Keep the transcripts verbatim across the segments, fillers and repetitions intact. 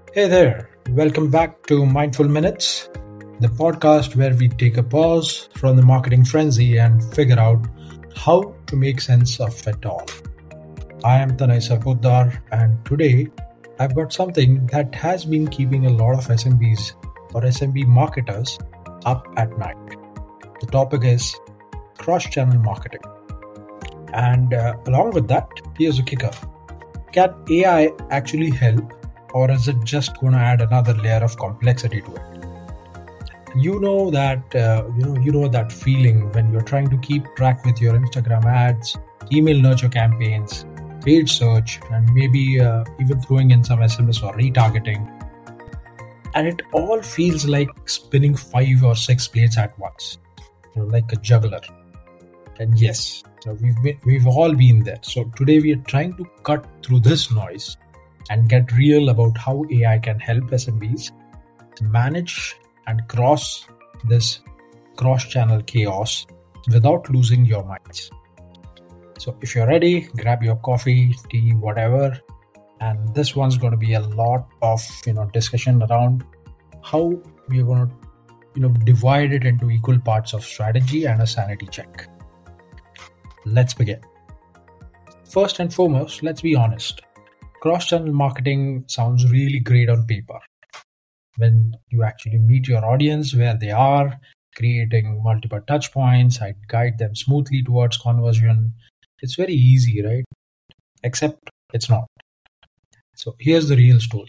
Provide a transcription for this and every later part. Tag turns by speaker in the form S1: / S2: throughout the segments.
S1: Hey there, welcome back to Mindful Minutes, the podcast where we take a pause from the marketing frenzy and figure out how to make sense of it all. I am Tanay Sarpotdar, and today I've got something that has been keeping a lot of S M Bs or S M B marketers up at night. The topic is cross-channel marketing. And uh, along with that, here's a kicker. Can A I actually help, or is it just going to add another layer of complexity to it? You know that uh, you know you know that feeling when you're trying to keep track with your Instagram ads, email nurture campaigns, paid search, and maybe uh, even throwing in some S M S or retargeting, and it all feels like spinning five or six plates at once, you know, like a juggler. And yes, so we've been, we've all been there. So today we are trying to cut through this noise and get real about how A I can help S M Bs manage and cross this cross-channel chaos without losing your minds. So if you're ready, grab your coffee, tea, whatever, and this one's going to be a lot of you know discussion around how we're going to you know divide it into equal parts of strategy and a sanity check. Let's begin. First and foremost, let's be honest. Cross-channel marketing sounds really great on paper. When you actually meet your audience where they are, creating multiple touch points, I guide them smoothly towards conversion. It's very easy, right? Except it's not. So here's the real story.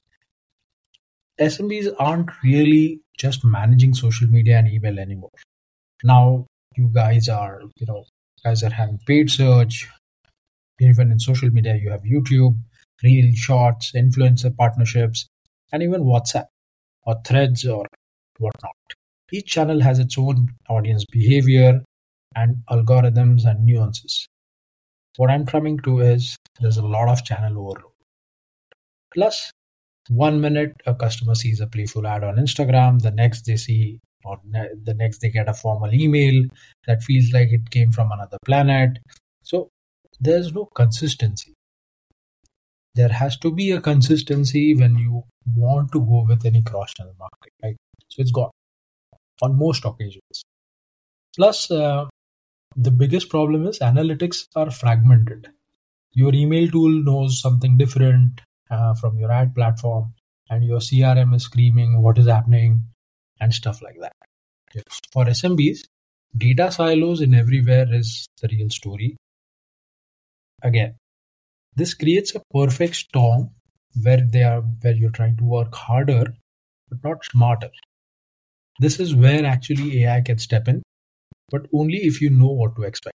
S1: S M Bs aren't really just managing social media and email anymore. Now you guys are, you know, guys are having paid search. Even in social media, you have YouTube, Reel, Shorts, influencer partnerships, and even WhatsApp or Threads or whatnot. Each channel has its own audience behavior and algorithms and nuances. What I'm coming to is there's a lot of channel overload. Plus, one minute a customer sees a playful ad on Instagram, the next they see or ne- the next they get a formal email that feels like it came from another planet. So there's no consistency. There has to be a consistency when you want to go with any cross-channel marketing, right? So it's gone on most occasions. Plus, uh, the biggest problem is analytics are fragmented. Your email tool knows something different uh, from your ad platform, and your C R M is screaming what is happening and stuff like that. Yes. For S M Bs, data silos in everywhere is the real story. Again, this creates a perfect storm where they are where you're trying to work harder but not smarter. This is where actually A I can step in, but only if you know what to expect.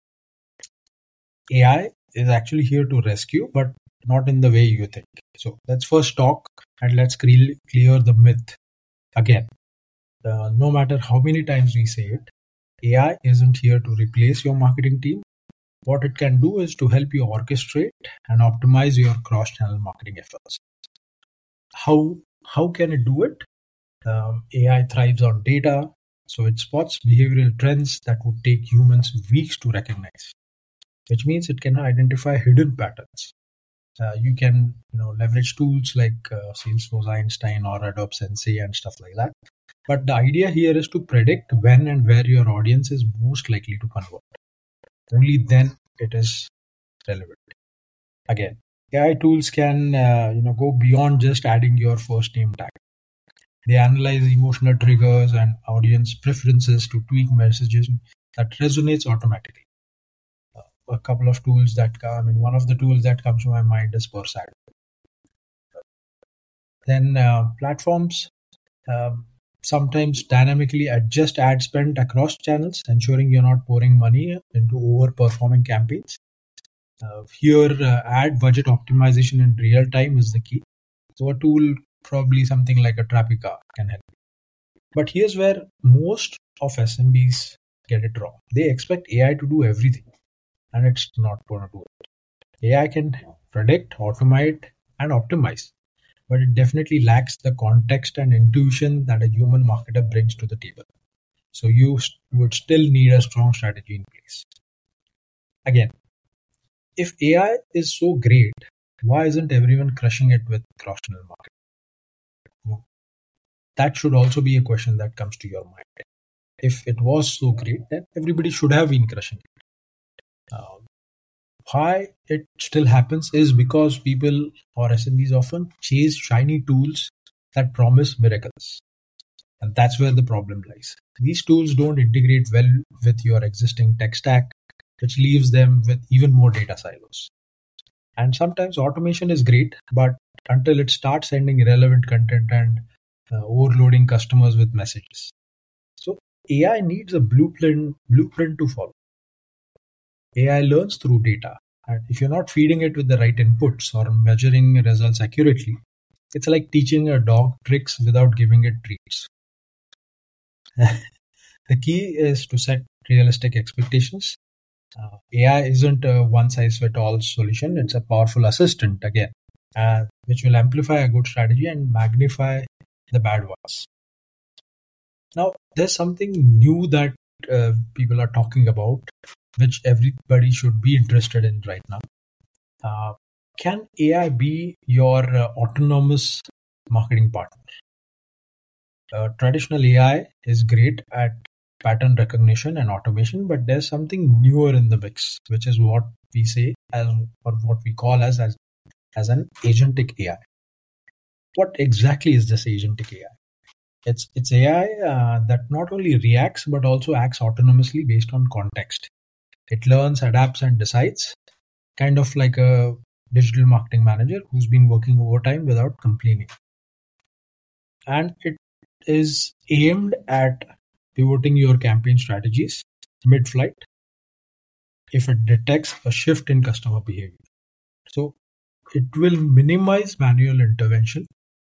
S1: A I is actually here to rescue, but not in the way you think. So let's first talk and let's clear clear the myth. Again, uh, no matter how many times we say it, A I isn't here to replace your marketing team. What it can do is to help you orchestrate and optimize your cross-channel marketing efforts. How how can it do it? Um, A I thrives on data, so it spots behavioral trends that would take humans weeks to recognize, which means it can identify hidden patterns. Uh, you can you know leverage tools like uh, Salesforce Einstein or Adobe Sensei and stuff like that. But the idea here is to predict when and where your audience is most likely to convert. Only then it is relevant. Again, A I tools can uh, you know go beyond just adding your first name tag. They analyze emotional triggers and audience preferences to tweak messages that resonates automatically. Uh, a couple of tools that come, I mean, one of the tools that comes to my mind is Persad. Then uh, platforms um, sometimes dynamically adjust ad spend across channels, ensuring you're not pouring money into overperforming campaigns. Uh, here, uh, ad budget optimization in real time is the key. So a tool, probably something like a Trapica, can help. But here's where most of S M Bs get it wrong. They expect A I to do everything, and it's not going to do it. A I can predict, automate, and optimize, but it definitely lacks the context and intuition that a human marketer brings to the table. So you st- would still need a strong strategy in place. Again, if A I is so great, why isn't everyone crushing it with cross-channel marketing? that should also be a question that comes to your mind. If it was so great, then everybody should have been crushing it. Uh, why it still happens is because people or S M Bs often chase shiny tools that promise miracles. And that's where the problem lies. These tools don't integrate well with your existing tech stack, which leaves them with even more data silos. And sometimes automation is great, but until it starts sending irrelevant content and uh, overloading customers with messages. So A I needs a blueprint blueprint to follow. A I learns through data, and if you're not feeding it with the right inputs or measuring results accurately, it's like teaching a dog tricks without giving it treats. The key is to set realistic expectations. Uh, A I isn't a one-size-fits-all solution. It's a powerful assistant, again, uh, which will amplify a good strategy and magnify the bad ones. Now, there's something new that uh, people are talking about, which everybody should be interested in right now. Uh, can A I be your uh, autonomous marketing partner? Uh, traditional A I is great at pattern recognition and automation, but there's something newer in the mix, which is what we say as, or what we call as, as, as an agentic A I. What exactly is this agentic A I? It's, it's A I uh, that not only reacts, but also acts autonomously based on context. It learns, adapts, and decides, kind of like a digital marketing manager who's been working overtime without complaining. And it is aimed at pivoting your campaign strategies mid-flight if it detects a shift in customer behavior. So it will minimize manual intervention,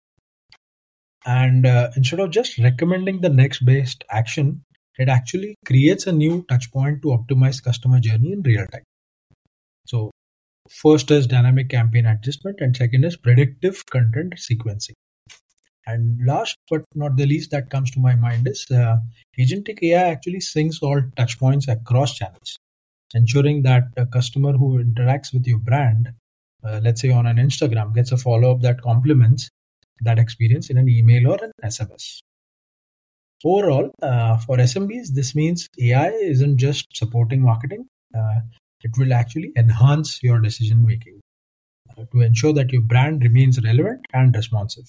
S1: and uh, instead of just recommending the next best action, it actually creates a new touch point to optimize customer journey in real time. So first is dynamic campaign adjustment, and second is predictive content sequencing. And last but not the least that comes to my mind is uh, agentic A I actually syncs all touch points across channels, ensuring that a customer who interacts with your brand, uh, let's say on an Instagram, gets a follow-up that complements that experience in an email or an S M S. Overall, uh, for S M Bs, this means A I isn't just supporting marketing, uh, it will actually enhance your decision making uh, to ensure that your brand remains relevant and responsive.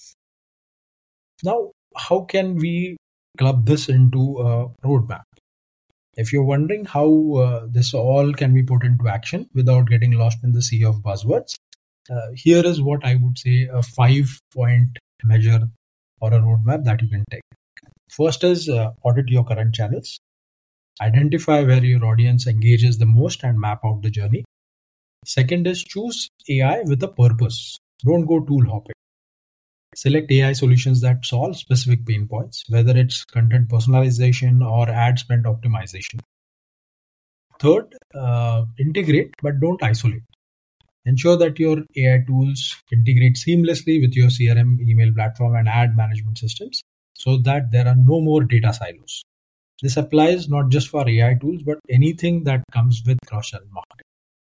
S1: Now, how can we club this into a roadmap? If you're wondering how uh, this all can be put into action without getting lost in the sea of buzzwords, uh, here is what I would say a five-point measure or a roadmap that you can take. First is uh, audit your current channels. Identify where your audience engages the most and map out the journey. Second is choose A I with a purpose. Don't go tool hopping. Select A I solutions that solve specific pain points, whether it's content personalization or ad spend optimization. Third, uh, integrate but don't isolate. Ensure that your A I tools integrate seamlessly with your C R M, email platform, and ad management systems so that there are no more data silos. This applies not just for A I tools, but anything that comes with cross-channel marketing.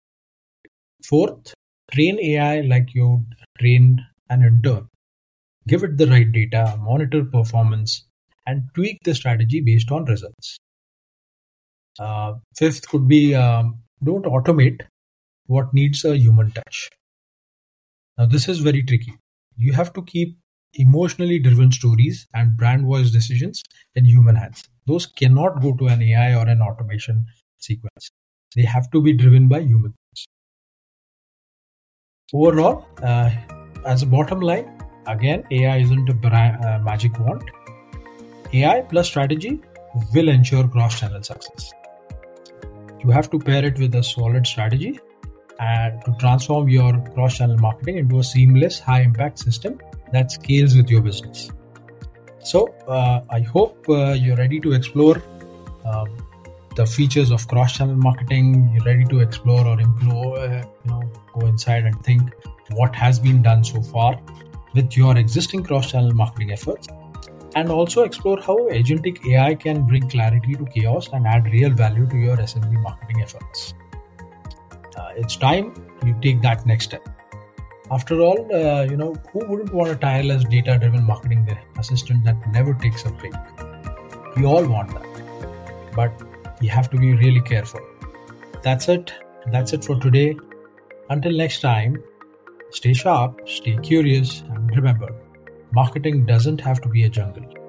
S1: Fourth, train A I like you train an intern. Give it the right data, monitor performance, and tweak the strategy based on results. Uh, fifth could be um, don't automate what needs a human touch. Now, this is very tricky. You have to keep emotionally driven stories and brand voice decisions in human hands. Those cannot go to an A I or an automation sequence. They have to be driven by humans. Overall, uh, as a bottom line, again, A I isn't a bra- uh, magic wand. A I plus strategy will ensure cross-channel success. You have to pair it with a solid strategy and to transform your cross-channel marketing into a seamless, high-impact system that scales with your business. So, uh, I hope uh, you're ready to explore um, the features of cross-channel marketing. You're ready to explore or implore, uh, you know, go inside and think what has been done so far with your existing cross-channel marketing efforts, and also explore how agentic A I can bring clarity to chaos and add real value to your S M B marketing efforts. Uh, it's time you take that next step. After all, uh, you know, who wouldn't want a tireless data-driven marketing assistant that never takes a break? We all want that, but you have to be really careful. That's it. That's it for today. Until next time, stay sharp, stay curious, and remember, marketing doesn't have to be a jungle.